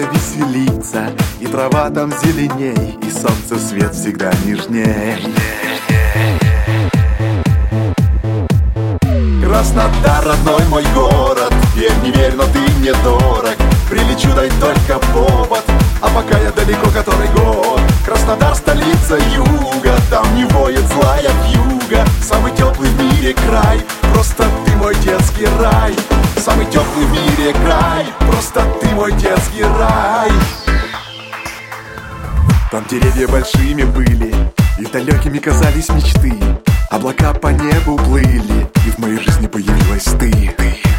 веселится, и трава там зеленей, и солнце свет всегда нежней. Краснодар, родной мой город, верь, не верь, но ты мне дорог. Прилечу, дай только повод, а пока я далеко, который год. Краснодар, столица юга, там не воет злая вьюга. Самый теплый в мире край, просто ты мой детский рай. Самый теплый в мире край, просто ты мой детский рай. Там деревья большими были, и далекими казались мечты. Облака по небу плыли, и в моей жизни появилась ты.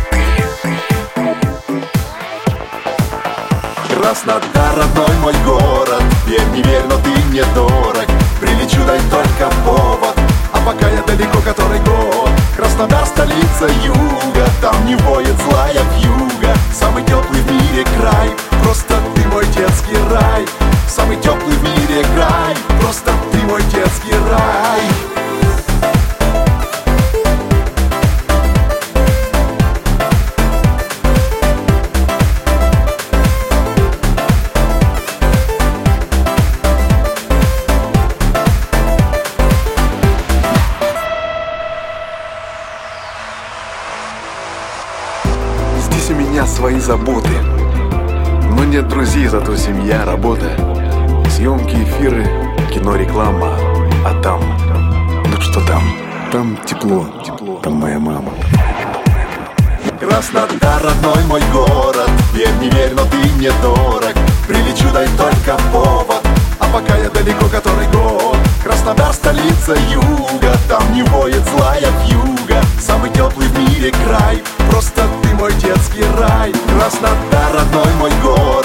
Краснодар, родной мой город, верь, не верь, но ты мне дорог. Прилечу, дай только повод, а пока я далеко, который год. Краснодар, столица юга, там не воет злая вьюга. Самый теплый в мире край, просто ты мой детский рай. Самый теплый в мире край, просто ты мой детский рай. Здесь у меня свои заботы, но нет друзей, зато семья, работа. Съемки, эфиры, кино, реклама. А там, ну что там? Там тепло, там моя мама. Краснодар, родной мой город, верь, не верь, но ты мне дорог. Прилечу, дай только повод, а пока я далеко, который год. Краснодар, столица юга, там не воет злая вьюга. Самый теплый в мире край, просто ты мой детский рай. Краснодар, родной мой город.